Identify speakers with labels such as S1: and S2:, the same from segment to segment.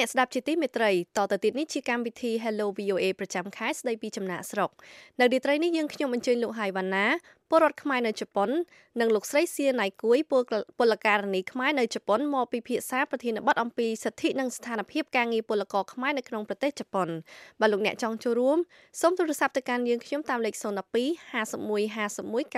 S1: អ្នកស្ដាប់ជាទីមេត្រីតទៅទៀតនេះជាកម្មវិធី Hello VOA ប្រចាំខែស្ដីពីចំណាក់ស្រុកនៅរាត្រីនេះយើងខ្ញុំអញ្ជើញលោកហៃវ៉ាណាពលរដ្ឋខ្មែរនៅជប៉ុននិងលោកស្រីសៀណៃគួយពលករនីខ្មែរនៅជប៉ុនមកពិភាក្សាប្រធានបទអំពីសិទ្ធិនិងស្ថានភាពការងារពលករខ្មែរនៅក្នុងប្រទេសជប៉ុនបើលោកអ្នកចង់ចូលរួមសូមទូរស័ព្ទទៅកាន់យើងខ្ញុំតាមលេខ012 51 51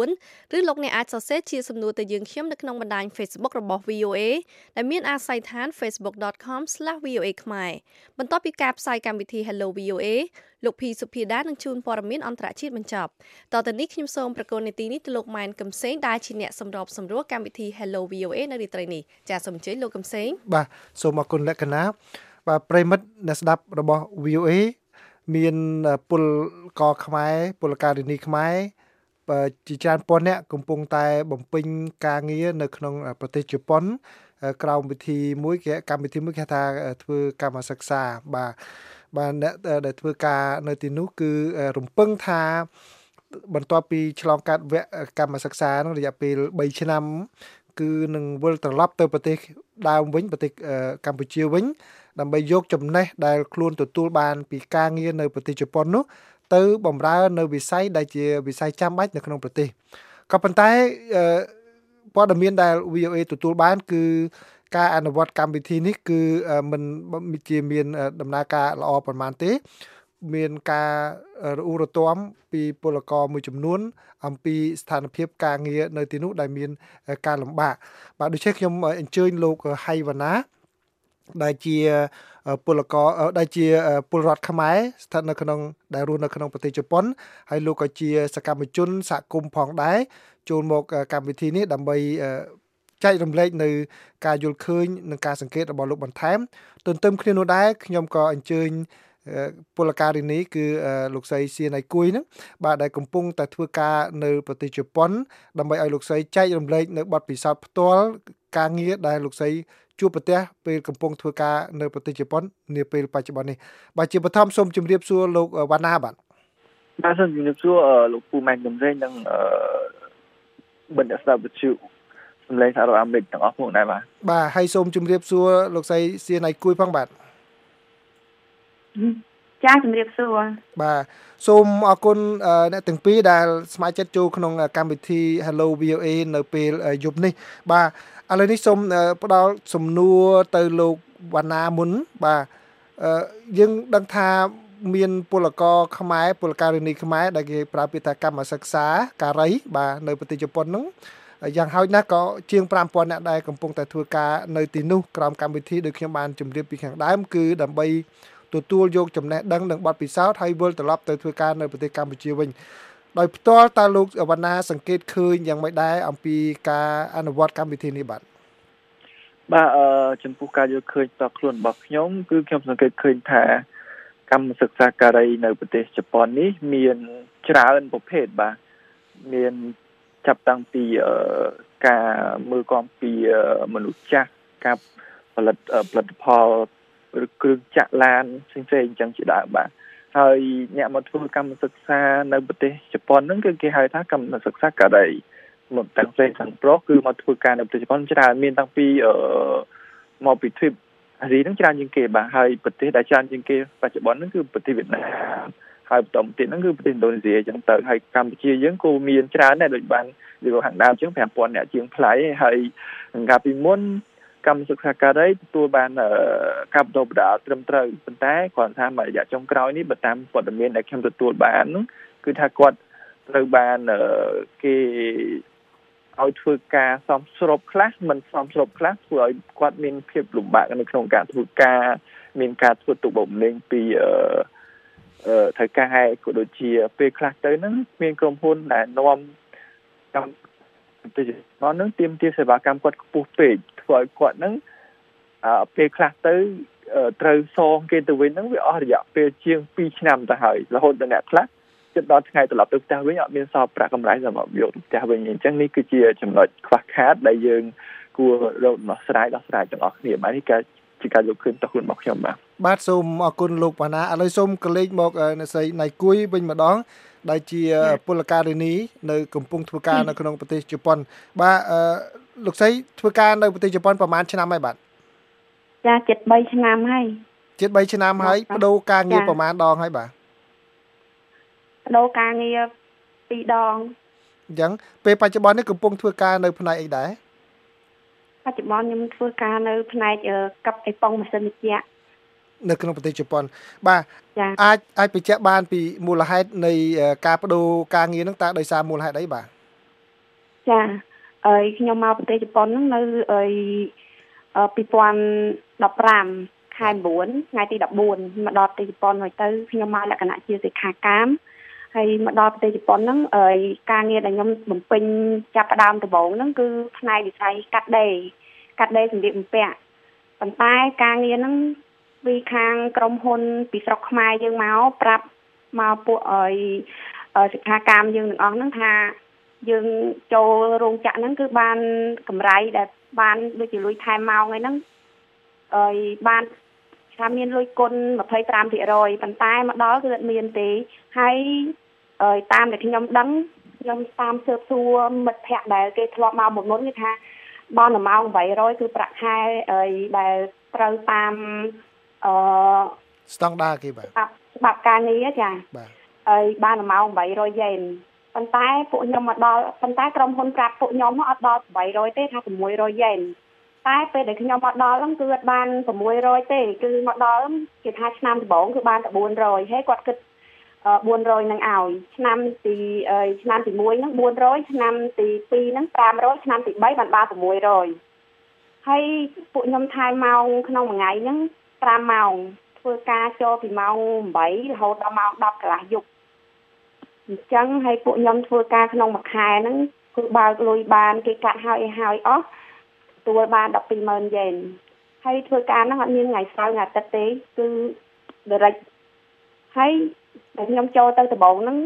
S1: 94ឬលោកអ្នកអាចសរសេរជាសំណួរទៅយើងខ្ញុំនៅក្នុងបណ្ដាញ Facebook របស់ VOA ដែលមានអាស័យដ្ឋាន facebook.com/voa ខ្មែរបន្ទាប់ពីការផ្សាយកម្មវិធី Hello VOA លោកភីសុភាដានឹងជួនព័ត៌មានអន្តរជាតិបញ្ចប់តទៅនេះខ្ញុំសូមប្រកល់នីតិនេះទៅលោកម៉ែនកំសែងដែលជាអ្នកសម្របសម្រួលកម្មវិធី Hello VOA នៅរាត្រីនេះចាសសូមអញ្ជើញលោកកំសែង
S2: បាទសូមអរគុណលក្ខណៈបាទប្រិមិត្តអ្នកស្ដាប់របស់ VOA មានពលករខ្មែរពលការិនីខ្មែរជាច្រើនពាន់នាក់កំពុងតែបំពេញការងារនៅក្នុងប្រទេសជប៉ុនក្រោមវិធីមួយកម្មវិធីមួយគេថាធ្វើកម្មសិក្សាបាទអ្នកដែលធ្វើការនៅទីនោះគឺរំពឹងថាបន្ទាប់ពីឆ្លងកាត់វគ្គកម្មសិក្សានោះរយៈពេល3ឆ្នាំគឺនឹងវិលត្រឡប់ទៅប្រទេសដើមវិញប្រទេសកម្ពុជាវិញដើម្បីយកចំណេះដែលខ្លួនទទួលបានពីការងារនៅប្រទេសជប៉ុននោះទៅបម្រើនៅវិស័យដែលជាវិស័យចាំបាច់នៅក្នុងប្រទេសក៏ប៉ុន្តែព័ត៌មានដែល VOA ទទួលបានគឺការអនុវត្តកម្មវិធីនេះគឺមិនជាមានដំណើរការល្អប្រហែលទេមានការរអ៊ូរទាំពីពលករមួយចំនួនអំពីស្ថានភាពការងារនៅទីនោះដែលមានការលំបាកបាទដូច្នេះខ្ញុំអញ្ជើញលោកហៃវ៉ាណាដែលជាពលករដែលជាពលរដ្ឋខ្មែរស្ថិតនៅក្នុងដែលរស់នៅក្នុងប្រទេសជប៉ុនហើយលោកក៏ជាសកម្មជនសហគមន៍ផងដែរចូលមកកម្មវិធីនេះដើម្បីចែករំលែកនៅការយល់ឃើញនិងការសង្កេតរបស់លោកបន្ថែមទន្ទឹមគ្នានោះដែរខ្ញុំក៏អញ្ជើញពលការិនីគឺលោកស្រីសៀណៃគួយហ្នឹងបាទដែលកំពុងតែធ្វើការនៅប្រទេសជប៉ុនដើម្បីឲ្យលោកស្រីចែករំលែកនៅបទពិសោធន៍ផ្ទាល់ការងារដែលលោកស្រីជួបប្រទះពេលកំពុងធ្វើការនៅប្រទេសជប៉ុននាពេលបច្ចុប្បន្ននេះបាទជាបឋមសូមជម្រាបសួរលោកវ៉ាណាបាទ
S3: សូមជម្រាបសួរលោកពូម៉ែនកំសែងនិងបណ្ឌិតស្ដាប់វិទ្យុសម្លេងសហរដ្ឋអាមេរិកទាំងអស់ផងដែរ
S2: បាទហើយសូមជម្រាបសួរលោកស្រីសៀណៃគួយផងបាទ
S4: ចាជំរាបសួរ
S2: បាទសូមអរគុណអ្នកទាំងពីរដែលស្ម័គ្រចិត្តចូលក្នុងកម្មវិធី Hello VOA នៅពេលយប់នេះបាទឥឡូវនេះសូមផ្ដល់សំណួរទៅលោកវណ្ណាមុនបាទយើងដឹងថាមានពលករខ្មែរពលការិនីខ្មែរដែលគេប្រើពាក្យថាកម្មសិក្សាការីបាទនៅប្រទេសជប៉ុនហ្នឹងយ៉ាងហោចណាស់ក៏ជាង 5000 នាក់ដែរកំពុងតែធ្វើការនៅទីនោះក្រោមកម្មវិធីដូចខ្ញុំបានជម្រាបពីខាងដើមគឺដើម្បីទទួលយកចំណេះដឹងនិងបទពិសោធន៍ហើយវិលត្រឡប់ទៅធ្វើការនៅប្រទេសកម្ពុជាវិញដោយផ្ទាល់តើលោកវណ្ណាសង្កេតឃើញយ៉ាងម៉េចដែរអំពីការអនុវត្តកម្មវិធីនេះបាទ
S3: ចំពោះការយល់ឃើញផ្ទាល់ខ្លួនរបស់ខ្ញុំគឺខ្ញុំសង្កេតឃើញថាកម្មសិក្សាការីនៅប្រទេសជប៉ុននេះមានច្រើនប្រភេទបាទមានចាប់តាំងពីការមើលកំពីមនុស្សចាស់ការផលិតផលឬគ្រឿងចក្រឡានផ្សេងៗអញ្ចឹងជាដើមបាទហើយអ្នកមកធ្វើកម្មសិក្សានៅប្រទេសជប៉ុនហ្នឹងគឺគេហៅថាកម្មសិក្សាការីមកទាំងផ្សេងទាំងប្រុសគឺមកធ្វើការនៅប្រទេសជប៉ុនច្រើនមានតាំងពីមកពីទ្វីបអាស៊ីហ្នឹងច្រើនជាងគេបាទហើយប្រទេសដែលច្រើនជាងគេបច្ចុប្បន្នហ្នឹងគឺប្រទេសវៀតណាមហើយបន្តទៀតហ្នឹងគឺប្រទេសឥណ្ឌូនេស៊ីអញ្ចឹងទៅហើយកម្ពុជាយើងក៏មានច្រើនដែរដូចបាននិយាយខាងដើមអញ្ចឹង 5000 អ្នកជាងផ្លៃហើយកាលពីមុនកម្មសិក្សាការីទទួលបានការបណ្ដុះបណ្ដាលត្រឹមត្រូវប៉ុន្តែគាត់ថាមួយរយៈចុងក្រោយនេះបើតាមព័ត៌មានដែលខ្ញុំទទួលបានគឺថាគាត់ត្រូវបានគេឲ្យធ្វើការសមស្របខ្លះមិនសមស្របខ្លះធ្វើឲ្យគាត់មានភាពលំបាកនៅក្នុងការធ្វើការមានការធ្វើទុកបុកម្នេញពីថៅកែក៏ដូចជាពេលខ្លះទៅហ្នឹងមានក្រុមហ៊ុនដែលនាំកម្មទៅហ្នឹងទាមទារសេវាកម្មគាត់ខ្ពស់ពេកធ្វើឲ្យគាត់ហ្នឹងពេលខ្លះទៅត្រូវសងគេទៅវិញហ្នឹងវាអស់រយៈពេលជាង2ឆ្នាំទៅហើយរហូតដល់អ្នកខ្លះជិតដល់ថ្ងៃត្រឡប់ទៅផ្ទះវិញអត់មានសល់ប្រាក់កម្រៃសម្រាប់យកទៅផ្ទះវិញអញ្ចឹងនេះគឺជាចំណុចខ្វះខាតដែលយើងគួររកដំណោះស្រាយទាំងអស់គ្នាបាទនេះជាការយកឃើញតខ្លួនរបស់ខ្ញុំ
S2: បាទសូមអរគុណលោកវណ្ណាឥឡូវសូមកលេចមកអ្នកស្រីណៃគួយវិញម្ដងដែលជាពលការិនីនៅកំពុងធ្វើការនៅក្នុងប្រទេសជប៉ុនបាទលោកស្រីធ្វើការនៅប្រទេសជប៉ុនប្រហែលឆ្នាំហើយបាទ
S4: ចចាចិត្ត3ឆ្នាំហើយ
S2: ចិត្ត3ឆ្នាំហើយបដូរការងារប្រហែលដងហើយបាទ
S4: បដូរការងារ2ដង
S2: អញ្ចឹងពេលបច្ចុប្បន្ននេះកំពុងធ្វើការនៅផ្នែកអីដែរប
S4: ច្ចុប្បន្នខ្ញុំធ្វើការនៅផ្នែកកັບអេប៉ុងម៉ាស៊ីនត្រជាក់
S2: នៅក្នុងប្រទេសជប៉ុនបាទអាចបញ្ជាក់បានពីមូលហេតុនៃការបដូរការងារហ្នឹងតើដោយសារមូលហេតុអីបាទ
S4: ចាហើយខ្ញុំមកប្រទេសជប៉ុនហ្នឹងនៅ2015ខែ9ថ្ងៃទី14មកដល់ប្រទេសជប៉ុនហើយទៅខ្ញុំមកលក្ខណៈជាសិក្ខាកាមហើយមកដល់ប្រទេសជប៉ុនហ្នឹងការងារដែលខ្ញុំបំពេញចាប់ផ្ដើមដំបូងហ្នឹងគឺផ្នែកវិស័យកាត់ដេរសម្លៀកបំពាក់ប៉ុន្តែការងារហ្នឹងពីខាងក្រុមហ៊ុនពីស្រុកខ្មែរយើងមកប្រាប់មកពួកសិក្ខាកាមយើងទាំងអស់ហ្នឹងថាយើងចូលរោងចក្រហ្នឹងគឺបានកម្រៃដែលបានដូចជាលុយថែមម៉ោងហ្នឹងបានថាមានលុយគុណ 25% ប៉ុន្តែមកដល់គឺអត់មានទេហើយតាមដែលខ្ញុំដឹងខ្ញុំតាមស៊ើបសួរមិត្តភ័ក្តិដែលគេធ្លាប់មកមុនគេថាបានម៉ោង800គឺប្រាក់ខែដែលត្រូវតាម
S2: ស្តង់ដារគេបាទ
S4: ច្បាប់ការងារចា
S2: បាទ
S4: ហើយបានម៉ោង800យេនប៉ុន្តែពួកខ្ញុំមកដល់ប៉ុន្តែក្រុមហ៊ុនប្រាប់ពួកខ្ញុំអត់ដល់800ទេថា600យេនតែពេលដែលខ្ញុំមកដល់ហ្នឹងគឺអត់បាន600ទេគឺមកដល់គេថាឆ្នាំដំបូងគឺបានតែ400ហើយគាត់គិត400នឹងឲ្យឆ្នាំទី1ហ្នឹង400ឆ្នាំទី2ហ្នឹង500ឆ្នាំទី3បាន600ហើយពួកខ្ញុំថែមម៉ោងក្នុងមួយថ្ងៃហ្នឹង5ម៉ោងធ្វើការចូលពីម៉ោង8រហូតដល់ម៉ោង10កន្លះយប់អញ្ចឹងហើយពួកខ្ញុំធ្វើការក្នុងមួយខែហ្នឹងគឺបើកលុយបានគេកាត់ហើយអស់ទទួលបាន120,000យេនហើយធ្វើការហ្នឹងអត់មានថ្ងៃសៅរ៍ថ្ងៃអាទិត្យទេគឺ direct ហើយខ្ញុំចូលទៅដំបូងហ្នឹង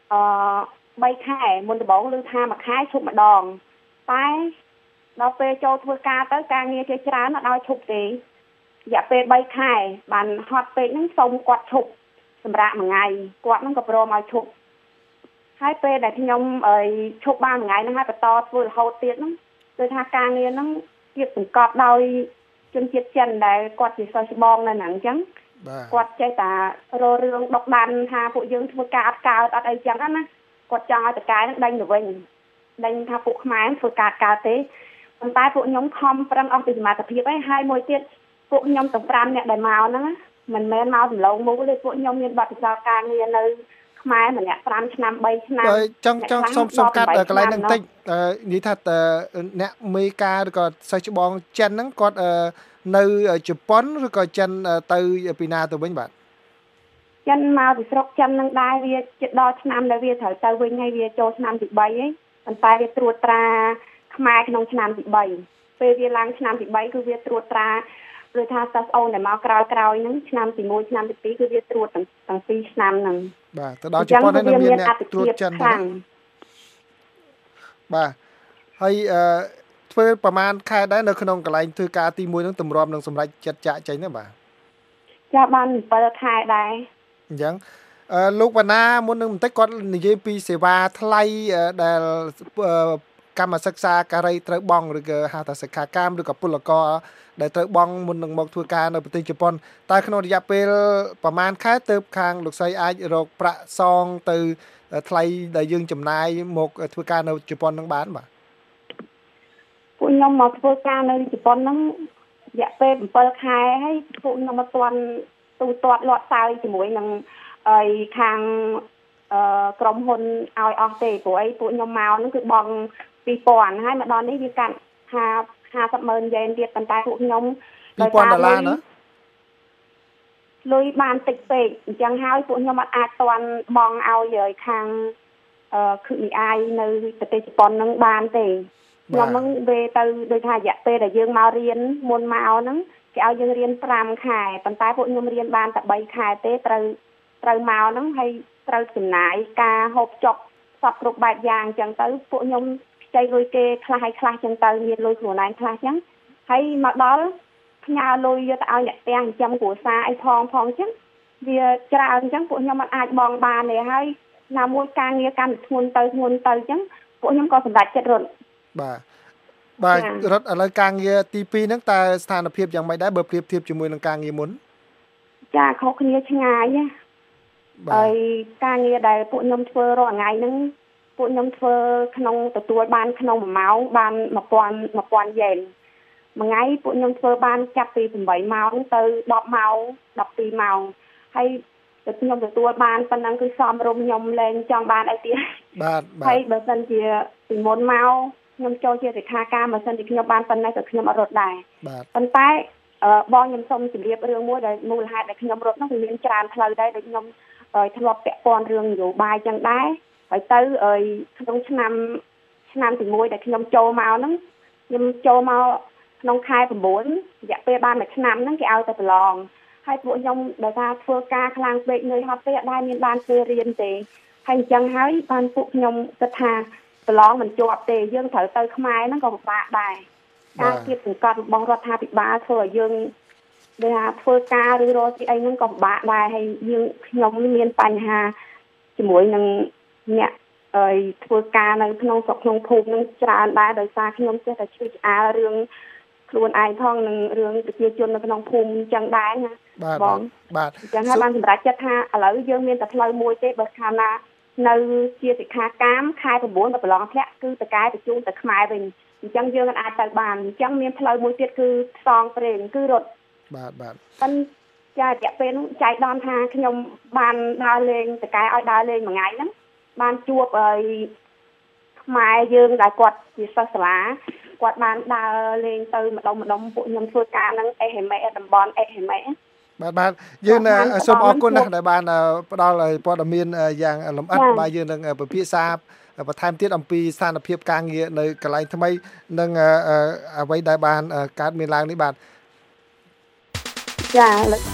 S4: 3ខែមុនដំបូងឮថាមួយខែឈប់ម្ដងតែដល់ពេលចូលធ្វើការទៅការងារគេច្រើនអត់ឲ្យឈប់ទេរយៈពេល3ខែបានហត់ពេកហ្នឹងសុំគាត់ឈប់សម្រាប់មួយថ្ងៃគាត់ហ្នឹងក៏ព្រមឲ្យឈប់ហើយពេលដែលខ្ញុំឈប់បានមួយថ្ងៃហ្នឹងហើយបន្តធ្វើរហូតទៀតហ្នឹងគឺថាការងារហ្នឹងទៀតសង្កត់ដោយជនជាតិចិនដែលគាត់ជាសិស្សច្បងនៅហ្នឹងអញ្ចឹងគាត់ចេះតែរករឿងដុកដានថាពួកយើងធ្វើការអត់កើតអត់អីចឹងណាគាត់ចង់ឲ្យតកែហ្នឹងដេញទៅវិញដេញថាពួកខ្មែរធ្វើការកើតទេប៉ុន្តែពួកខ្ញុំខំប្រឹងអស់ពីសមត្ថភាពហើយមួយទៀតពួកខ្ញុំទាំង5នាក់ដែលមកហ្នឹងមិនមែនមកដំឡូងមូលទេពួកខ្ញុំមានបទពិសោធន៍ការងារនៅខ្មែរម្នាក់5ឆ្នាំ3ឆ្នាំ
S2: ចង់សុំកាត់កន្លែងហ្នឹងបន្តិចនិយាយថាអ្នកមេការឬក៏សិស្សច្បងចិនហ្នឹងគាត់នៅជប៉ុនឬក៏ចិនទៅពីណាទៅវិញបាទ
S4: ចិនមកពីស្រុកចិននឹងដែរវាជិតដល់ឆ្នាំដែលវាត្រូវទៅវិញហើយវាចូលឆ្នាំទី3ហើយប៉ុន្តែវាត្រួតត្រាខ្មែរក្នុងឆ្នាំទី3ពេលវាឡើងឆ្នាំទី3គឺវាត្រួតត្រាឬថាសិស្សអូនដែលមកក្រោយហ្នឹងឆ្នាំទី1ឆ្នាំទី2គឺវាត្រួតទាំង2ឆ្នាំហ្នឹង
S2: បាទទៅដល់ជប៉ុនហើយនឹងមានអ្នកត្រួតចិនហ្នឹងបាទហើយធ្វើប្រហែលខែដែរនៅក្នុងកន្លែងធ្វើការទី1ហ្នឹងតម្រាំនឹងសម្រាប់ចិត្តចាក់ចេញទេបាទ
S4: ចាបាន7ខែដែរ
S2: អញ្ចឹងលោកវណ្ណាមុននឹងបន្តិចគាត់និយាយពីសេវាថ្លៃដែលកម្មសិក្សាការីត្រូវបង់ឬក៏ហៅថាសិក្ខាកាមឬក៏ពលករដែលត្រូវបង់មុននឹងមកធ្វើការនៅប្រទេសជប៉ុនតើក្នុងរយៈពេលប្រហែលខែទើបខាងលោកស្រីអាចរកប្រាក់សងទៅថ្លៃដែលយើងចំណាយមកធ្វើការនៅជប៉ុននឹងបានបាទ
S4: ពួកខ្ញុំមកធ្វើការនៅជប៉ុនហ្នឹងរយៈពេល7ខែហើយពួកខ្ញុំមកទូទាត់លាត់សើជាមួយនឹងខាងក្រុមហ៊ុនឲ្យអស់ទេព្រោះអីពួកខ្ញុំមកហ្នឹងគឺបង់ 2,000 ហើយមកដល់នេះវាកាត់50,000 យេនទៀតប៉ុន្តែពួកខ្ញុំ
S2: $2,000ណា
S4: លុយបានតិចពេកអញ្ចឹងហើយពួកខ្ញុំអត់អាចទាន់បង់ឲ្យខាងKUNI នៅប្រទេសជប៉ុនហ្នឹងបានទេខ្ញុំហ្នឹងវាទៅដូចថារយៈពេលដែលយើងមករៀនមុនមកហ្នឹងគេឲ្យយើងរៀន5ខែប៉ុន្តែពួកខ្ញុំរៀនបានតែ3ខែទេត្រូវមកហ្នឹងហើយត្រូវចំណាយការហូបចុកសពគ្រប់បែបយ៉ាងអញ្ចឹងទៅពួកខ្ញុំខ្ចីលុយគេខ្លះហើយខ្លះអញ្ចឹងទៅមានលុយខ្លួនឯងខ្លះអញ្ចឹងហើយមកដល់ផ្ញើលុយយកទៅឲ្យអ្នកផ្ទះចិញ្ចឹមគ្រួសារអីផងអញ្ចឹងវាច្រើនអញ្ចឹងពួកខ្ញុំអាចបង់បានទេហើយណាមួយការងារកាន់ធ្ងន់ទៅអញ្ចឹងពួកខ្ញុំក៏សម្រេចចិត្តរត់
S2: បាទបាទរត់ឥឡូវការងារទី2ហ្នឹងតើស្ថានភាពយ៉ាងម៉េចដែរបើប្រៀបធៀបជាមួយនឹងការងារមុន
S4: ចាខុសគ្នាឆ្ងាយណាហើយការងារដែលពួកខ្ញុំធ្វើរាល់ថ្ងៃហ្នឹងពួកខ្ញុំធ្វើក្នុងទទួលបានក្នុង1ម៉ោងបាន1000 យ៉េនមួយថ្ងៃពួកខ្ញុំធ្វើបានចាប់ពី8ម៉ោងទៅ10ម៉ោង12ម៉ោងហើយខ្ញុំទទួលបានប៉ុណ្ណឹងគឺសមរម្យខ្ញុំលែងចង់បានអីទៀត
S2: បាទ
S4: ហើយបើសិនជាពីមុនមកខ្ញុំចូលជាសិក្ខាកាមបើសិនជាខ្ញុំបានប៉ុណ្ណេះក៏ខ្ញុំអត់រត់ដែរប៉ុន្តែបងខ្ញុំសូមជម្រាបរឿងមួយដែលមូលហេតុដែលខ្ញុំរត់នោះវាមានច្រើនផ្លូវដែរដូចខ្ញុំធ្លាប់ពាក់ព័ន្ធរឿងនយោបាយចឹងដែរហើយទៅក្នុងឆ្នាំទី1ដែលខ្ញុំចូលមកហ្នឹងខ្ញុំចូលមកក្នុងខែ9រយៈពេលបាន1ឆ្នាំហ្នឹងគេឲ្យទៅប្រឡងហើយពួកខ្ញុំដោយសារធ្វើការខ្លាំងពេកនឿយហត់ពេកអត់ដែរមានបានធ្វើរៀនទេហើយអញ្ចឹងហើយបានពួកខ្ញុំគិតថាប្រឡងមិនជាប់ទេយើងត្រូវទៅខ្មែរហ្នឹងក៏ពិបាកដែរការគៀបសង្កត់របស់រដ្ឋាភិបាលធ្វើឲ្យយើងដែលថាធ្វើការឬរកទីអីហ្នឹងក៏ពិបាកដែរហើយខ្ញុំមានបញ្ហាជាមួយនឹងអ្នកធ្វើការនៅក្នុងស្រុកក្នុងភូមិហ្នឹងច្រើនដែរដោយសារខ្ញុំចេះតែឆ្លៀតឆ្អាលរឿងខ្លួនឯងផងនឹងរឿងប្រជាជននៅក្នុងភូមិអញ្ចឹងដែរណា
S2: បងបាទ
S4: អញ្ចឹងហើយបានសម្រេចចិត្តថាឥឡូវយើងមានតែផ្លូវមួយទេបើខាងណានៅជាសិក្ខាកាមខែ9ដល់ប្រឡងធ្លាក់គឺតកែបញ្ជូនទៅខ្មែរវិញអញ្ចឹងយើងអាចទៅបានអញ្ចឹងមានផ្លូវមួយទៀតគឺផ្សងព្រេងគឺរត់
S2: បាទ
S4: ប៉ុន្តែរយៈពេលនោះចៃដន្យថាខ្ញុំបានដើរលេងតកែឲ្យដើរលេងមួយថ្ងៃហ្នឹងបានជួបខ្មែរយើងដែលគាត់ជាសិស្សសាលាគាត់បានដើរលេងទៅម្ដុំពួកខ្ញុំធ្វើការហ្នឹងអេហេមេតំបន់អេហេមេ
S2: បាទយើងសូមអរគុណណាស់ដែលបានផ្ដល់ព័ត៌មានយ៉ាងលម្អិតបាទយើងនឹងពិភាក្សាបន្ថែមទៀតអំពីស្ថានភាពការងារនៅកន្លែងថ្មីនិងអ្វីដែលបានកើតមានឡើងនេះបាទ
S4: ចា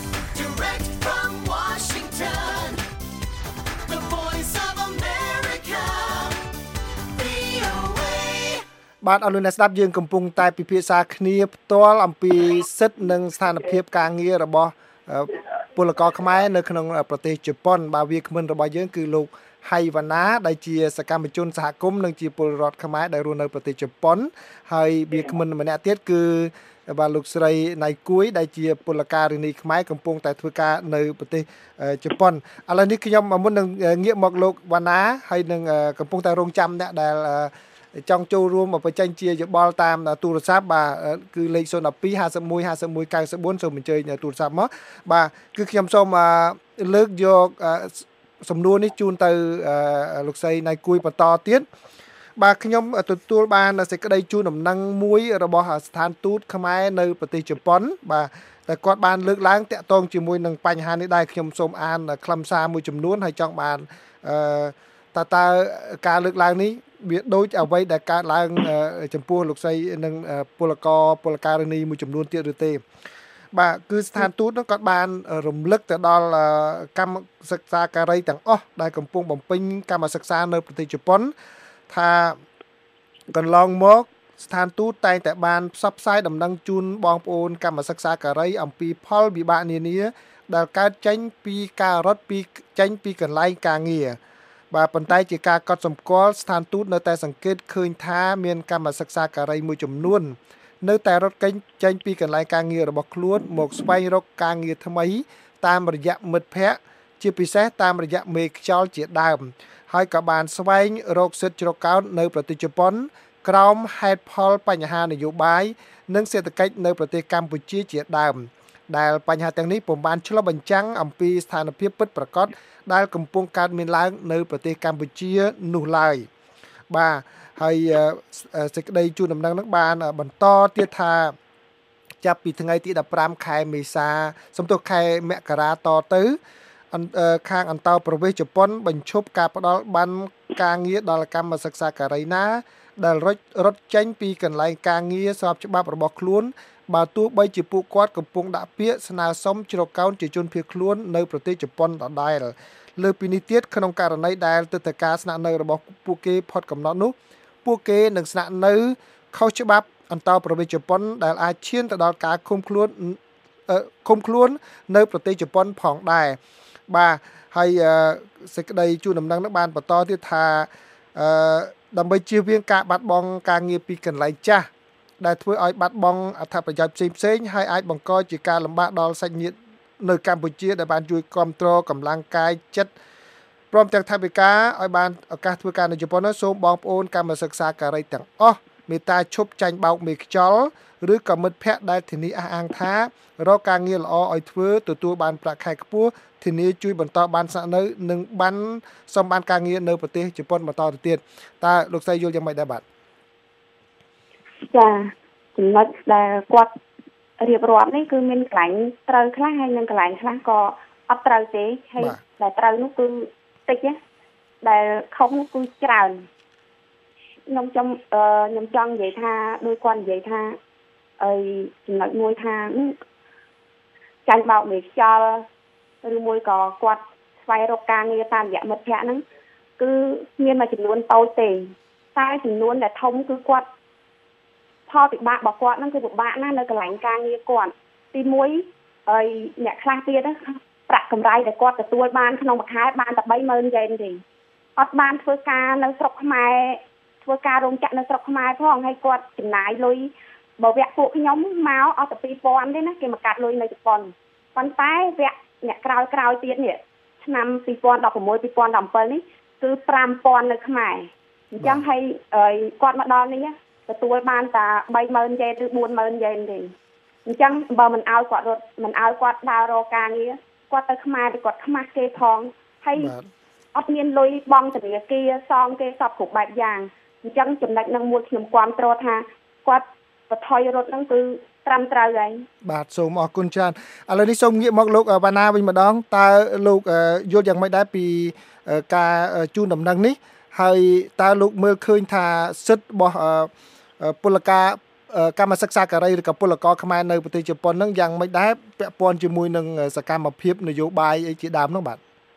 S2: បាទអរលោកអ្នកស្ដាប់យើងកំពុងតែពិភាក្សាគ្នាផ្ទាល់អំពីសិទ្ធិនិងស្ថានភាពការងាររបស់ពលករខ្មែរនៅក្នុងប្រទេសជប៉ុនបាទវាគ្មិនរបស់យើងគឺលោកហៃវ៉ាណាដែលជាសកម្មជនសហគមន៍និងជាពលរដ្ឋខ្មែរដែលរស់នៅប្រទេសជប៉ុនហើយវាគ្មិនម្នាក់ទៀតគឺបាទលោកស្រីណៃគួយដែលជាពលការិនីខ្មែរកំពុងតែធ្វើការនៅប្រទេសជប៉ុនឥឡូវនេះខ្ញុំមុននឹងងាកមកលោកវ៉ាណាហើយនឹងកំពុងតែរងចាំអ្នកដែលចង់ចូលរួមបញ្ចេញជាយោបល់តាមទូរស័ព្ទបាទគឺលេខ012 51 51 94សូមអញ្ជើញទូរស័ព្ទមកបាទគឺខ្ញុំសូមលើកយកសំណួរនេះជូនទៅលោកស្រីណៃគួយបន្តទៀតបាទខ្ញុំទទួលបានសេចក្តីជូនដំណឹងមួយរបស់ស្ថានទូតខ្មែរនៅប្រទេសជប៉ុនបាទតែគាត់បានលើកឡើងតាក់ទងជាមួយនឹងបញ្ហានេះដែរខ្ញុំសូមអានខ្លឹមសារមួយចំនួនហើយចង់បានតើការលើកឡើងនេះវាដូចអ្វីដែលកើតឡើងចំពោះលោកស្រីនិងពលការិនីមួយចំនួនទៀតឬទេបាទគឺស្ថានទូតនោះគាត់បានរំលឹកទៅដល់កម្មសិក្សាការីទាំងអស់ដែលកំពុងបំពេញកម្មសិក្សានៅប្រទេសជប៉ុនថាកន្លងមកស្ថានទូតតែងតែបានផ្សព្វផ្សាយដំណឹងជូនបងប្អូនកម្មសិក្សាការីអំពីផលវិបាកនានាដែលកើតចេញពីការរត់ចេញពីកន្លែងការងារបាទប៉ុន្តែជាការកត់សម្គាល់ស្ថានទូតនៅតែសង្កេតឃើញថាមានកម្មសិក្សាការីមួយចំនួននៅតែរត់ចេញពីកន្លែងការងាររបស់ខ្លួនមកស្វែងរកការងារថ្មីតាមរយៈមិត្តភ័ក្តិជាពិសេសតាមរយៈមេខ្យល់ជាដើមហើយក៏បានស្វែងរកសិទ្ធិជ្រកកោននៅប្រទេសជប៉ុនក្រោមហេតុផលបញ្ហានយោបាយនិងសេដ្ឋកិច្ចនៅប្រទេសកម្ពុជាជាដើមដែលបញ្ហាទាំងនេះពុំបានឆ្លុះបញ្ចាំងអំពីស្ថានភាពពិតប្រាកដដែលកំពុងកើតមានឡើងនៅប្រទេសកម្ពុជានោះឡើយបាទហើយសេចក្តីជូនដំណឹងនឹងបានបន្តទៀតថាចាប់ពីថ្ងៃទី15ខែមេសាសំទោសខែមករាតទៅខាងអន្តរប្រវេសជប៉ុនបញ្ឈប់ការផ្ដល់បានការងារដល់កម្មសិក្សាការីណាដែលរត់ចេញពីកន្លែងការងារស្របច្បាប់របស់ខ្លួនបើទោះបីជាពួកគាត់កំពុងដាក់ពាក្យស្នើសុំជ្រកកោនជាជនភៀសខ្លួននៅប្រទេសជប៉ុនដដែលលើពីនេះទៀតក្នុងករណីដែលទិដ្ឋាការស្នាក់នៅរបស់ពួកគេផុតកំណត់នោះពួកគេនឹងស្នាក់នៅខុសច្បាប់អន្តរប្រវេសជប៉ុនដែលអាចឈានទៅដល់ការឃុំខ្លួននៅប្រទេសជប៉ុនផងដែរបាទហើយសេចក្តីជូនដំណឹងនោះបានបន្តទៀតថាដើម្បីជៀសវាងការបាត់បង់ការងារពីកន្លែងចាស់ដែលធ្វើឲ្យបាត់បង់អត្ថប្រយោជន៍ផ្សេងៗហើយអាចបង្កជាការលំបាកដល់សាច់ញាតិនៅកម្ពុជាដែលបានជួយគ្រប់គ្រងកម្លាំងកាយចិត្តព្រមទាំងថវិកាឲ្យបានឱកាសធ្វើការនៅជប៉ុននោះសូមបងប្អូនកម្មសិក្សាការីទាំងអស់មេត្តាឈប់ចាញ់បោកមេខ្យល់ឬក៏មិត្តភ័ក្តិដែលធានាអះអាងថារកការងារល្អឲ្យធ្វើទទួលបានប្រាក់ខែខ្ពស់ធានាជួយបន្តបានស្នាក់នៅនិងបានសំបានការងារនៅប្រទេសជប៉ុនបន្តទៅទៀតតើលោកស្រីយល់យ៉ាងម៉េចដែរបាទ
S4: ចាចំណុចដែលគាត់រៀបរាប់នេះគឺមានកន្លែងត្រូវខ្លះហើយនិងកន្លែងខ្លះក៏អត់ត្រូវទេហើយដែលត្រូវនោះគឺតិចណាដែលខុសនោះគឺច្រើនខ្ញុំចង់និយាយថាដោយគាត់និយាយថាអីចំណុចមួយថាចាញ់បោកមេខ្យល់ឬមួយក៏គាត់ស្វែងរកការងារតាមរយៈមិត្តភ័ក្តិហ្នឹងគឺមានមួយចំនួនតូចទេតែចំនួនដែលធំគឺគាត់ផលពិបាករបស់គាត់ហ្នឹងគឺពិបាកណាស់នៅកន្លែងការងារគាត់ទី1ហើយអ្នកខ្លះទៀតណាប្រាក់កម្រៃដែលគាត់ទទួលបានក្នុងមួយខែបានតែ30000 យ៉េនទេអត់បានធ្វើការនៅស្រុកខ្មែរធ្វើការរោងចក្រនៅស្រុកខ្មែរផងហើយគាត់ចំណាយលុយបើវគ្គពួកខ្ញុំមកអត់តែ2000ទេណាគេមកកាត់លុយនៅជប៉ុនប៉ុន្តែវគ្គអ្នកក្រោយទៀតនេះឆ្នាំ2016 2017នេះគឺ5000នៅខ្មែរអញ្ចឹងហើយគាត់មកដល់នេះទទួលបានតែ30000 យ៉េនឬ40000 យ៉េនទេអញ្ចឹងបើមិនឲ្យគាត់រត់មិនឲ្យគាត់ដើររកការងារគាត់ទៅខ្មែរthìគាត់ខ្មាស់គេផងហើយអត់មានលុយបង់ធនាគារសងគេសពគ្រប់បែបយ៉ាងអញ្ចឹងចំណុចនឹងមួយខ្ញុំគាំទ្រថាគាត់បន្ថយរត់ហ្នឹងគឺត្រឹមត្រូវហើយ
S2: បាទសូមអរគុណច្រើនឥឡូវនេះសូមងាកមកលោកវណ្ណាវិញម្ដងតើលោកយល់យ៉ាងម៉េចដែរពីការជូនដំណឹងនេះហើយតើលោកមើលឃើញថាសិទ្ធិរបស់ពលការកម្មសិក្សាការីឬក៏ពលករខ្មែរនៅប្រទេសជប៉ុនហ្នឹងយ៉ាងម៉េចដែរពាក់ព័ន្ធជាមួយនឹងសកម្មភាពនយោបាយអីជាដើមហ្នឹងបាទ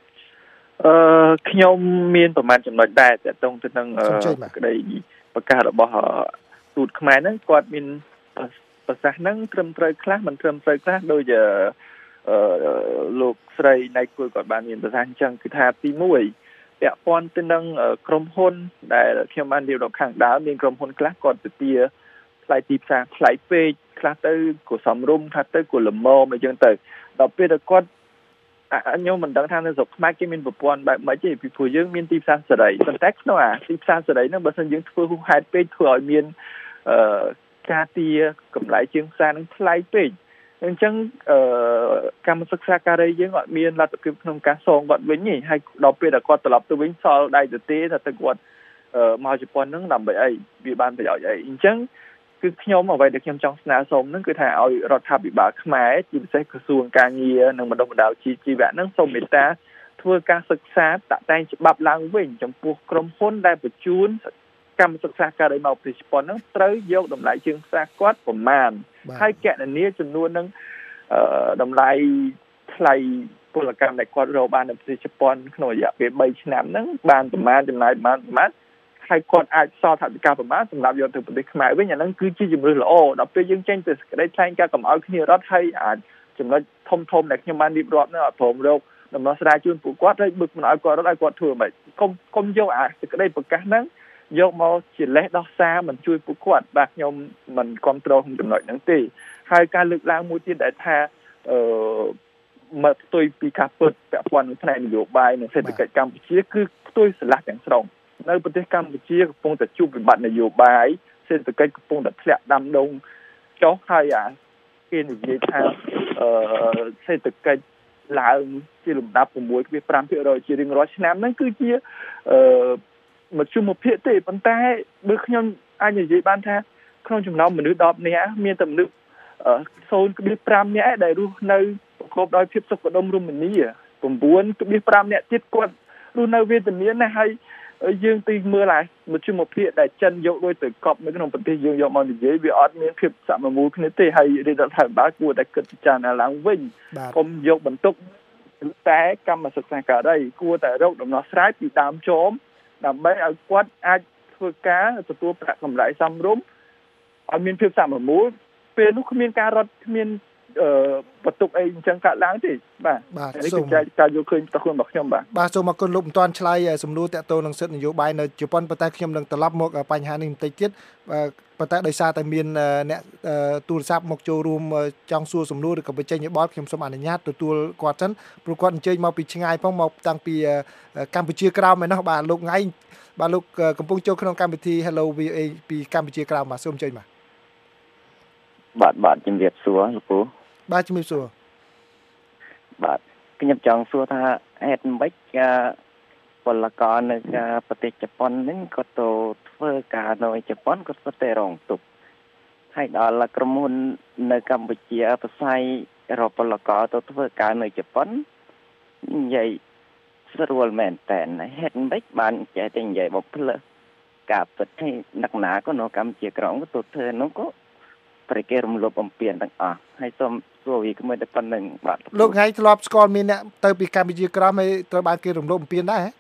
S3: ខ្ញុំមានប្រមាណចំណុចដែរតើតទៅនឹងក្តីប្រកាសរបស់ទូតខ្មែរហ្នឹងគាត់មានប្រសាសន៍ហ្នឹងត្រឹមត្រូវខ្លះមិនត្រឹមត្រូវខ្លះដូចលោកស្រីណៃគួយគាត់បានមានប្រសាសន៍អញ្ចឹងគឺថាទី1ពាក់ព័ន្ធទៅនឹងក្រុមហ៊ុនដែលខ្ញុំបានរៀបរាប់ខាងដើមមានក្រុមហ៊ុនខ្លះគាត់ទៅទាថ្លៃទីផ្សារថ្លៃពេកខ្លះទៅក៏សំរុំខ្លះទៅក៏ល្មមអញ្ចឹងទៅដល់ពេលដែលគាត់ខ្ញុំមិនដឹងថានៅស្រុកខ្មែរគេមានប្រព័ន្ធបែបម៉េចទេពីព្រោះយើងមានទីផ្សារសេរីប៉ុន្តែក្នុងទីផ្សារសេរីហ្នឹងបើសិនយើងធ្វើហួសហេតុពេកធ្វើឲ្យមានការទាកម្រៃជាងផ្សារនឹងថ្លៃពេកអញ្ចឹងកម្មសិក្សាការីយើងអត់មានលទ្ធភាពក្នុងការសងគាត់វិញទេហើយដល់ពេលដែលគាត់ត្រឡប់ទៅវិញសល់ដៃទៅទេថាទៅគាត់មកជប៉ុនហ្នឹងដើម្បីអីវាបានប្រយោជន៍អីអញ្ចឹងគឺខ្ញុំអ្វីដែលខ្ញុំចង់ស្នើសុំហ្នឹងគឺថាឲ្យរដ្ឋាភិបាលខ្មែរជាពិសេសក្រសួងការងារនិងបណ្ដុះបណ្ដាលជីវៈហ្នឹងសូមមេត្តាធ្វើការសិក្សាតាក់តែងច្បាប់ឡើងវិញចំពោះក្រុមហ៊ុនដែលបញ្ជូនកម្មសិក្សាការីមកប្រទេសជប៉ុនហ្នឹងត្រូវយកតម្លៃជាងផ្សារគាត់ប្រមាណហើយកណនាចំនួនហ្នឹងតម្លៃថ្លៃពលកម្មដែលគាត់រកបាននៅប្រទេសជប៉ុនក្នុងរយៈពេល3ឆ្នាំហ្នឹងបានប្រមាណចំណាយប្រមាណហើយគាត់អាចសល់ថវិកាប្រមាណសម្រាប់យកទៅប្រទេសខ្មែរវិញអាហ្នឹងគឺជាជំរឿនល្អដល់ពេលយើងចេញទៅសេចក្តីថ្លែងការណ៍កុំឲ្យគ្នារត់ហើយអាចចំណុចធំដែលខ្ញុំបានរៀបរាប់នោះអត់ព្រមរកដំណោះស្រាយជូនពួកគាត់ហើយមិនឲ្យគាត់រត់ឲ្យគាត់ធ្វើមិនកុំយកអាសេចក្តីប្រកាសហ្នឹងយកមកជាលេសដោះសារមិនជួយពួកគាត់បាទខ្ញុំមិនគ្រប់គ្រងក្នុងចំណុចហ្នឹងទេហើយការលើកឡើងមួយទៀតដែលថាមកផ្ទុយពីការពិតពាក់ព័ន្ធនឹងផ្នែកនយោបាយនិងសេដ្ឋកិច្ចកម្ពុជាគឺផ្ទុយស្រឡះទាំងស្រុងនៅប្រទេសកម្ពុជាកំពុងតែជួបវិបត្តិនយោបាយសេដ្ឋកិច្ចកំពុងតែធ្លាក់ដាំដុះចុះហើយគេនិយាយថាសេដ្ឋកិច្ចឡើងជាលំដាប់ 6.5% ជារៀងរាល់ឆ្នាំហ្នឹងគឺជាមធ្យមភាពទេប៉ុន្តែបើខ្ញុំអាចនិយាយបានថាក្នុងចំណោមមនុស្ស10នាក់មានតែមនុស្ស 0.5 នាក់ដែលរស់នៅប្រកបដោយភាពសុខដុមរមនា 9.5 នាក់ទៀតគាត់រស់នៅវេទនាណាស់ហើយយើងទីមើលមធ្យមភាពដែលចិនយកលុយទៅកប់នៅក្នុងប្រទេសយើងយកមកនិយាយវាអត់មានភាពសមមូលគ្នាទេហើយរដ្ឋាភិបាលគួរតែគិតពិចារណាឡើងវិញកុំយកបន្ទុកតែកម្មសិក្សាការីគួរតែរកដំណោះស្រាយពីដើមចោមដើម្បីឲ្យគាត់អាចធ្វើការទទួលប្រាក់កម្រៃសមរម្យឲ្យមានភាពសមមូលពេលនោះគ្មានការរត់គ្មានបន្ទុកអីអញ្ចឹងកាត់ឡើងទេបាទនេះគឺការយកឃើញតើខ្លួនរបស់ខ្ញុំ
S2: បាទសូមអរគុណលោកមិនទាន់ឆ្លើយសំណួរតាក់ទងនឹងសិទ្ធិនយោបាយនៅជប៉ុនប៉ុន្តែខ្ញុំនឹងត្រឡប់មកបញ្ហានេះបន្តិចទៀតប៉ុន្តែដោយសារតែមានអ្នកទូរស័ព្ទមកចូលរួមចង់សួរសំណួរឬក៏បញ្ចេញយោបល់ខ្ញុំសូមអនុញ្ញាតទទួលគាត់សិនព្រោះគាត់អញ្ជើញមកពីឆ្ងាយផងមកតាំងពីកម្ពុជាក្រោមឯណោះបាទលោកថ្ងៃបាទលោកកំពុងចូលក្នុងកម្មវិធី Hello VOA ពីកម្ពុជាក្រោមបាទសូមអញ្ជើញ
S5: បាទជំរាបសួរលោកគ្រូ
S2: បាទជំរាបសួរ
S5: បាទខ្ញុំចង់សួរថាហេតុម៉េចពលករនៅប្រទេសជប៉ុនហ្នឹងគាត់ទៅធ្វើការនៅជប៉ុនគាត់ទៅរងទុក្ខហើយដល់ក្រុមហ៊ុននៅកម្ពុជាផ្សាយរកពលករទៅធ្វើការនៅជប៉ុននិយាយស្រួលមែនតែនហេតុម៉េចបានចេះតែនិយាយបំភ្លឺការពិតឲ្យអ្នកណាក៏នៅកម្ពុជាក្រមក៏ទៅធ្វើនោះក៏ប្រគេរំលោភបំពានទាំងអស់ហើយសូមសួរវាគ្មិនតែប៉ុណ្្នឹងបាទ
S2: លោកថ្ងៃធ្លាប់ស្គាល់មានអ្នកទៅពីកម្ពុជាក្រមហើយត្រូវបានគេរំលោភបំពានដែរហ៎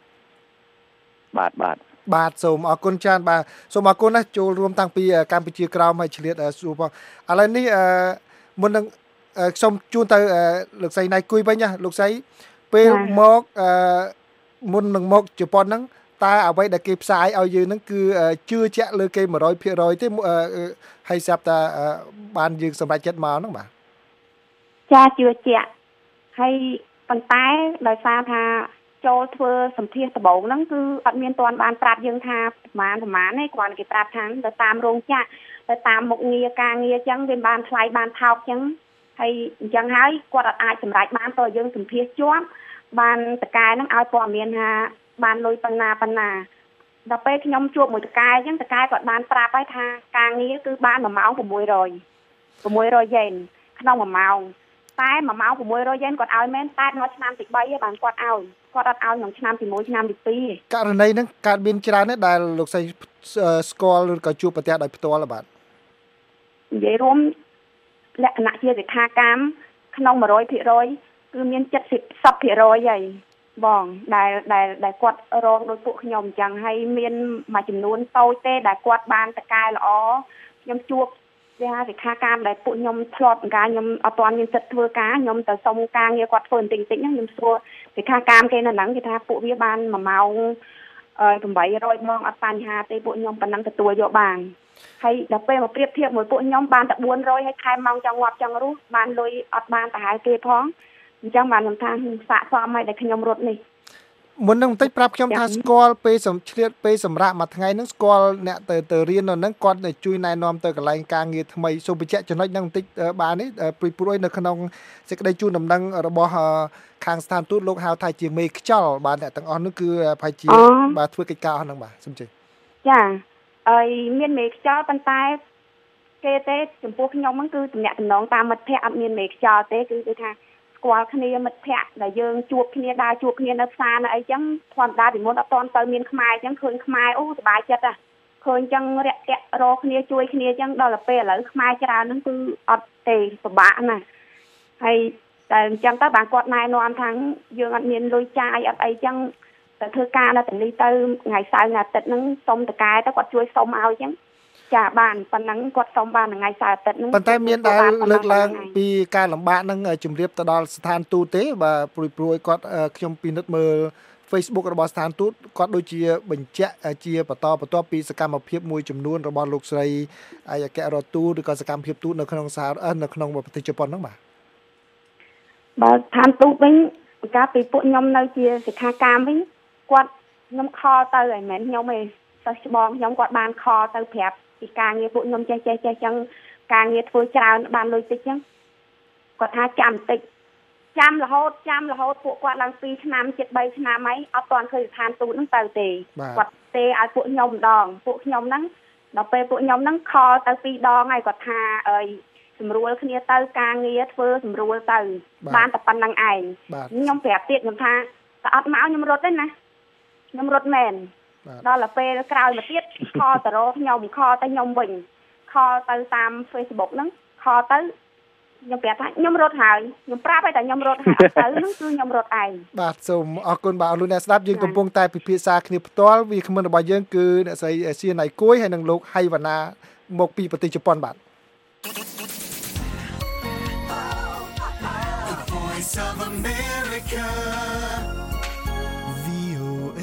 S2: បាទសូមអរគុណច្រើនបាទសូមអរគុណណាស់ចូលរួមតាំងពីកម្ពុជាក្រមហើយឆ្លៀតសួរផងឥឡូវនេះមុននឹងខ្ញុំជូនទៅលោកស្រីណៃគួយវិញណាលោកស្រីពេលមកមុននឹងមកជប៉ុនហ្នឹងតើអ្វីដែលគេផ្សាយឲ្យយើងហ្នឹងគឺជឿជាក់លើគេ 100% ទេហើយស្រាប់តែបានយើងសម្រេចចិត្តមកហ្នឹងបាទ
S4: ចាជឿជាក់ហើយប៉ុន្តែដោយសារថាចូលធ្វើសម្ភារដំបូងហ្នឹងគឺអត់មានទាន់បានប្រាប់យើងថាប្រហែលទេគ្រាន់តែគេប្រាប់ថាទៅតាមរោងចក្រទៅតាមមុខងារការងារអញ្ចឹងវាបានថ្លៃបានថោកអញ្ចឹងហើយអញ្ចឹងហើយគាត់អាចសម្រេចបានតើយើងសម្ភារជាប់បានតកែហ្នឹងឲ្យព័ត៌មានថាបានលុយប៉ុណ្ណាដល់ពេលខ្ញុំជួបមួយតកែអញ្ចឹងតកែគាត់បានប្រាប់ហើយថាការងារគឺបាន1ម៉ោង600យ៉េនក្នុង1ម៉ោងតែ1ម៉ោង600យ៉េនគាត់ឲ្យមែនតែដល់ឆ្នាំទី3ឯងបានគាត់អត់ឲ្យក្នុងឆ្នាំទី1ឆ្នាំទី2
S2: ករណីហ្នឹងកើតមានច្រើនណាស់ដែលលោកស្រីស្គាល់ឬក៏ជួបប្រទះដោយផ្ទាល់បាទ
S4: និយាយរួមលក្ខណៈជាសិក្ខាកាមក្នុង 100% គឺមាន 70% ហើយបងដែលគាត់រងដោយពួកខ្ញុំអញ្ចឹងហើយមានមួយចំនួនតូចទេដែលគាត់បានតកែល្អខ្ញុំជួបវាសិក្ខាកាមដែលពួកខ្ញុំធ្លាប់ការខ្ញុំអត់ទាន់មានសិទ្ធិធ្វើការខ្ញុំទៅសុំការងារគាត់ធ្វើបន្តិចហ្នឹងខ្ញុំសួរសិក្ខាកាមគេនៅហ្នឹងគេថាពួកវាបាន1ម៉ោង800ម៉ោងអត់បញ្ហាទេពួកខ្ញុំប៉ុណ្ណឹងទទួលយកបានហើយដល់ពេលមកប្រៀបធៀបមួយពួកខ្ញុំបានតែ400ហើយខែម៉ោងចង់ងាប់ចង់រស់បានលុយអត់បានទៅហៅគេផងអញ្ចឹងបានខ្ញុំថាសាកសមហើយដែលខ្ញុំរត់នេះ
S2: មុននឹងបន្តិចប្រាប់ខ្ញុំថាស្គាល់ពេលឆ្លៀតពេលសម្រាប់មួយថ្ងៃហ្នឹងស្គាល់អ្នកទៅរៀននៅហ្នឹងគាត់ជួយណែនាំទៅកន្លែងការងារថ្មីសូមបញ្ជាក់ចំណុចហ្នឹងបន្តិចបាននេះព្រោះនៅក្នុងសេចក្តីជូនដំណឹងរបស់ខាងស្ថានទូតលោកហៅថាជាមេខ្យល់បាទអ្នកទាំងអស់នោះគឺប្រហែលជាបាទធ្វើកិច្ចការអស់ហ្នឹងបាទសូមជឿ
S4: ចាហើយមានមេខ្យល់ប៉ុន្តែគេទេចំពោះខ្ញុំហ្នឹងគឺតំណែងតាមមិត្តភ័ក្តិអត់មានមេខ្យល់ទេគឺថាស្គាល់គ្នាមិត្តភ័ក្តិដែលយើងជួបគ្នាដើរជួបគ្នានៅផ្សារនៅអីចឹងធម្មតាពីមុនអត់តន់ទៅមានខ្មែរចឹងឃើញខ្មែរអូសប្បាយចិត្តឃើញចឹងរាក់ទាក់រកគ្នាជួយគ្នាចឹងដល់ទៅពេលឥឡូវខ្មែរច្រើនហ្នឹងគឺអត់ទេពិបាកណាស់ហើយតែអញ្ចឹងទៅបានគាត់ណែនាំថាយើងអត់មានលុយចាយអត់អីចឹងតែធ្វើការនៅទីនេះទៅថ្ងៃសៅរ៍ថ្ងៃអាទិត្យហ្នឹងសុំតកែទៅគាត់ជួយសុំឲ្យចឹងចាបានប៉ុណ្ណឹងគាត់សុំបានថ្ងៃសៅរ៍អាទិត្យហ្នឹង
S2: ប៉ុន្តែមានដែលលើកឡើងពីការលំបាកហ្នឹងជំរាបទៅដល់ស្ថានទូតទេបាទព្រួយគាត់ខ្ញុំពិនិត្យមើល Facebook របស់ស្ថានទូតគាត់ដូចជាបញ្ជាក់ជាបន្តបន្ទាប់ពីសកម្មភាពមួយចំនួនរបស់លោកស្រីអាយអគ្គរដ្ឋទូតឬក៏សកម្មភាពទូតនៅក្នុងនៅក្នុងប្រទេសជប៉ុនហ្នឹង
S4: បាទស្ថានទូតវិញកាលពីពួកខ្ញុំនៅជាសិក្ខាកាមវិញគាត់ខ្ញុំខលទៅហើយមិនមែនខ្ញុំទេសិស្សច្បងខ្ញុំគាត់បានខលទៅប្រាប់ពីការងារពួកខ្ញុំចេះចឹងការងារធ្វើច្រើនបានលុយតិចចឹងគាត់ថាចាំបន្តិចចាំរហូតពួកគាត់ឡើង2ឆ្នាំជិត3ឆ្នាំហើយអត់ទាន់ឃើញស្ថានទូតហ្នឹងទៅទេគាត់ទេឲ្យពួកខ្ញុំម្ដងពួកខ្ញុំហ្នឹងដល់ពេលពួកខ្ញុំហ្នឹងខលទៅ2ដងហើយគាត់ថាអើយស្រួលគ្នាទៅការងារធ្វើស្រួលទៅបានតែប៉ុណ្្នឹងឯងខ្ញុំប្រាប់ទៀតខ្ញុំថាតែអត់មកខ្ញុំរត់ទេណាខ្ញុំរត់មែនដល់ទៅពេលក្រោយមកទៀតខលទៅរកខ្ញុំខលទៅខ្ញុំវិញខលទៅតាម Facebook ហ្នឹងខលទៅខ្ញុំប្រាប់ថាខ្ញុំរត់ហើយខ្ញុំប្រាប់ឲ្យតែខ្ញុំរត់ហើយទៅហ្នឹងគឺខ្ញុំរត់ឯង
S2: បាទសូមអរគុណបាទអរលោកអ្នកស្ដាប់យើងកំពុងតែពិភាក្សាគ្នាផ្ទាល់វាគ្មិនរបស់យើងគឺអ្នកស្រីសៀនណៃគួយហើយនិងលោកហៃវណ្ណាមកពីប្រទេសជប៉ុនបាទ
S6: America VOA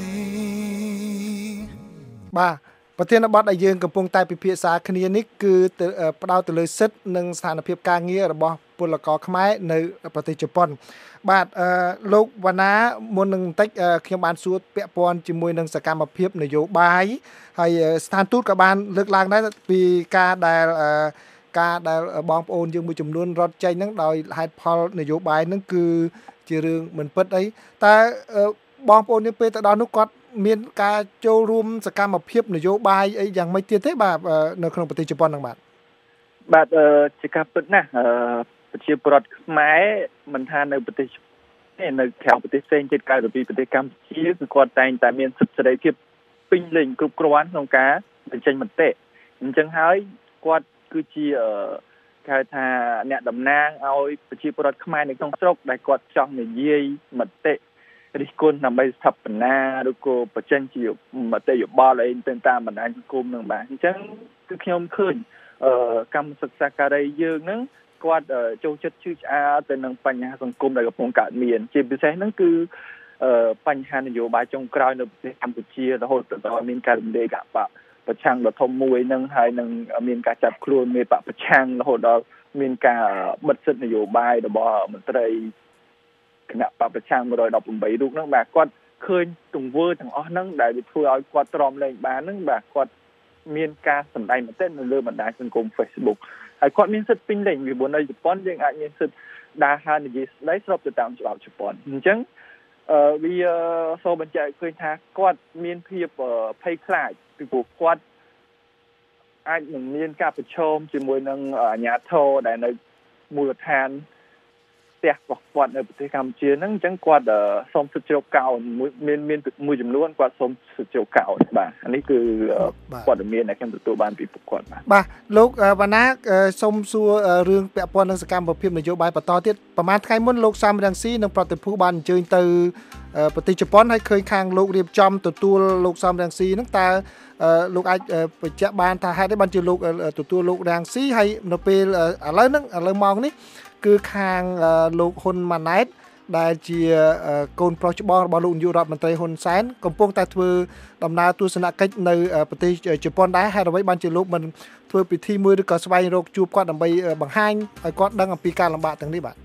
S2: បាទប្រធានបទដែលយើងកំពុងតែពិភាក្សាគ្នានេះគឺផ្ដោតទៅលើសិទ្ធិនិងស្ថានភាពការងាររបស់ពលករខ្មែរនៅប្រទេសជប៉ុនបាទលោកវណ្ណាមុននឹងបន្តិចខ្ញុំបានសួរពាក់ព័ន្ធជាមួយនឹងសកម្មភាពនយោបាយហើយស្ថានទូតក៏បានលើកឡើងដែរពីការដែលបងប្អូនយើងមួយចំនួនរត់ចេញហ្នឹងដោយហេតុផលនយោបាយហ្នឹងគឺជារឿងមិនពិតអីតែបងប្អូនយើងពេលទៅដល់នោះគាត់មានការចូលរួមសកម្មភាពនយោបាយអីយ៉ាងម៉េចទៀតទេបាទនៅក្នុងប្រទេសជប៉ុនហ្នឹងបាទ
S3: ជាការពិតណាស់ប្រជាពលរដ្ឋខ្មែរមិនថានៅប្រទេសនៅក្រៅប្រទេសផ្សេងទៀតក្រៅពីប្រទេសកម្ពុជាគឺគាត់តែងតែមានសិទ្ធិសេរីភាពពេញលេញគ្រប់គ្រាន់ក្នុងការបញ្ចេញមតិអញ្ចឹងហើយគាត់គឺជាគេថាអ្នកតំណាងឲ្យប្រជាពលរដ្ឋខ្មែរនៅក្នុងស្រុកដែលគាត់ចង់និយាយមតិរិះគន់ដើម្បីស្ថាបនាឬក៏បញ្ចេញជាមតិយោបល់អីទៅតាមបណ្ដាញសង្គមនឹងបាទអញ្ចឹងគឺខ្ញុំឃើញកម្មសិក្សាការីយើងហ្នឹងគាត់ចូលចិត្តជឿឆ្អាលទៅនឹងបញ្ហាសង្គមដែលកំពុងកើតមានជាពិសេសហ្នឹងគឺបញ្ហានយោបាយចុងក្រោយនៅប្រទេសកម្ពុជារហូតដល់មានការរំលាយគណបកប្រឆាំងដ៏ធំមួយហ្នឹងហើយនឹងមានការចាប់ខ្លួនមេបកប្រឆាំងរហូតដល់មានការបិទសិទ្ធិនយោបាយរបស់មន្ត្រីគណៈបកប្រឆាំង118រូបហ្នឹងបាទគាត់ឃើញទង្វើទាំងអស់ហ្នឹងដែលវាធ្វើឲ្យគាត់ទ្រាំលែងបានហ្នឹងបាទគាត់មានការសម្ដែងមតិនៅលើបណ្ដាញសង្គម Facebook ហើយគាត់មានសិទ្ធិពេញលេញពីនៅជប៉ុនយើងអាចមានសិទ្ធិដើរហើរនិយាយស្ដីស្របទៅតាមច្បាប់ជប៉ុនអញ្ចឹងវាសូមបញ្ជាក់ឃើញថាគាត់មានភាពភ័យខ្លាចពីព្រោះគាត់អាចនឹងមានការប្រឈមជាមួយនឹងអាជ្ញាធរដែលនៅមូលដ្ឋានផ្ទះរបស់គាត់នៅប្រទេសកម្ពុជាហ្នឹងអញ្ចឹងគាត់សូមសិទ្ធិជ្រកកោនមានមួយចំនួនគាត់សូមសិទ្ធិជ្រកកោនបាទអានេះគឺព័ត៌មានដែលខ្ញុំទទួលបានពីពួកគាត់
S2: បាទលោកវណ្ណាសូមសួររឿងពាក់ព័ន្ធនឹងសកម្មភាពនយោបាយបន្តទៀតប្រហែលថ្ងៃមុនលោកសំរងស៊ីនិងប្រតិភូបានអញ្ជើញទៅប្រទេសជប៉ុនហើយឃើញខាងលោករៀបចំទទួលលោកសំរងស៊ីហ្នឹងតើលោកអាចបញ្ជាក់បានថាហេតុអីបានជាលោកទទួលលោករងស៊ីហើយនៅពេលឥឡូវម៉ោងនេះគឺខាងលោកហ៊ុនម៉ាណែតដែលជាកូនប្រុសច្បងរបស់លោកនាយករដ្ឋមន្ត្រីហ៊ុនសែនកំពុងតែធ្វើដំណើរទស្សនកិច្ចនៅប្រទេសជប៉ុនដែរហេតុអ្វីបានជាលោកមិនធ្វើពិធីមួយឬក៏ស្វែងរកជួបគាត់ដើម្បីបង្ហាញឲ្យគាត់ដឹងអំពីការលំបាកទាំងនេះបាទ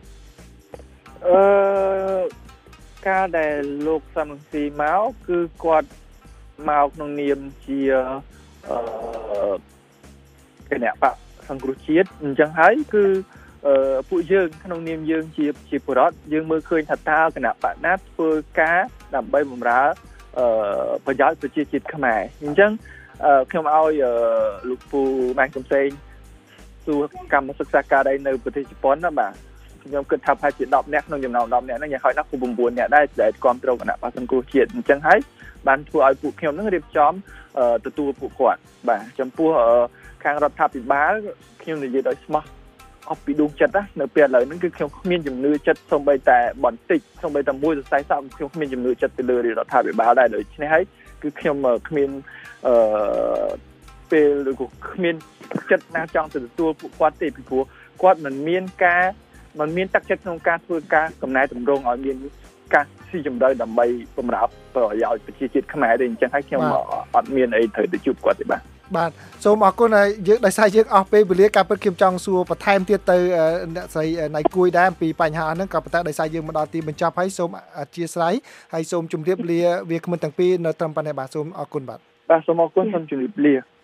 S3: ការដែលលោកសំរងស៊ីមកគឺគាត់មកក្នុងនាមជាគណៈបកសង្គ្រោះជាតិអញ្ចឹងហើយគឺពួកយើងក្នុងនាមយើងជាពលរដ្ឋយើងមើលឃើញថាតើគណៈបកណាធ្វើការដើម្បីបម្រើប្រយោជន៍ប្រជាជាតិខ្មែរអញ្ចឹងខ្ញុំឲ្យលោកពូម៉ែកំសែងសួរកម្មសិក្សាការីនៅប្រទេសជប៉ុនណាបាទខ្ញុំគិតថាប្រហែលជា10នាក់ក្នុងចំណោម10នាក់ហ្នឹងយ៉ាងហោចណាស់គឺ9នាក់ដែរដែលគ្រប់គ្រងគណៈបកសង្គ្រោះជាតិអញ្ចឹងហើយបានធ្វើឲ្យពួកខ្ញុំហ្នឹងរៀបចំទទួលពួកគាត់បាទចំពោះខាងរដ្ឋាភិបាលខ្ញុំនិយាយដោយស្មោះអស់ពីដួងចិត្តណានៅពេលឥឡូវហ្នឹងគឺខ្ញុំគ្មានជំនឿចិត្តសូម្បីតែបន្តិចសូម្បីតែមួយសរសៃសក់ខ្ញុំគ្មានជំនឿចិត្តទៅលើរដ្ឋាភិបាលដែរដូច្នេះហើយគឺខ្ញុំគ្មានពេលឬក៏គ្មានចិត្តណាចង់ទៅទទួលពួកគាត់ទេពីព្រោះគាត់មិនមានទឹកចិត្តក្នុងការធ្វើការកំណែតម្រង់ឲ្យមានការស៊ីជម្រៅដើម្បីបម្រើប្រយោជន៍ប្រជាជាតិខ្មែរទេអញ្ចឹងហើយខ្ញុំអត់មានអីត្រូវទៅជួបគាត់ទេ
S2: បាទសូមអរគុណហើយយើងដោយសារយើងអស់ពេលវេលាការពិតខ្ញុំចង់សួរបន្ថែមទៀតទៅអ្នកស្រីណៃគួយដែរអំពីបញ្ហាហ្នឹងក៏ប៉ុន្តែដោយសារយើងមកដល់ទីបញ្ចប់ហើយសូមអធិស្ឋានហើយសូមជម្រាបលាវាគ្មិនទាំងពីរនៅត្រឹមប៉ុណ្ណេះបាទសូមអរគុណបាទ
S3: សូមអរគុណសូមជម្រាបលា